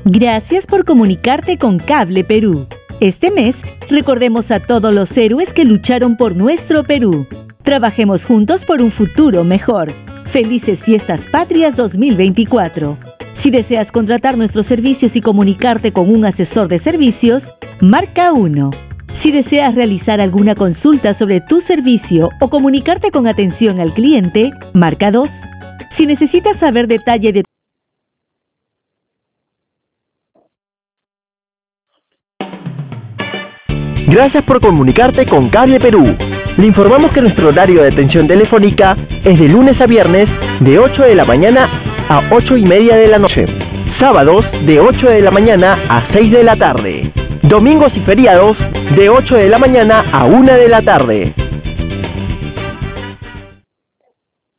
Gracias por comunicarte con Cable Perú. Este mes, recordemos a todos los héroes que lucharon por nuestro Perú. Trabajemos juntos por un futuro mejor. Felices Fiestas Patrias 2024. Si deseas contratar nuestros servicios y comunicarte con un asesor de servicios, marca 1. Si deseas realizar alguna consulta sobre tu servicio o comunicarte con atención al cliente, marca 2. Si necesitas saber detalle de Gracias por comunicarte con Cable Perú. Le informamos que nuestro horario de atención telefónica es de lunes a viernes de 8 de la mañana a 8:30 de la noche. Sábados de 8 de la mañana a 6 de la tarde. Domingos y feriados de 8 de la mañana a 1 de la tarde.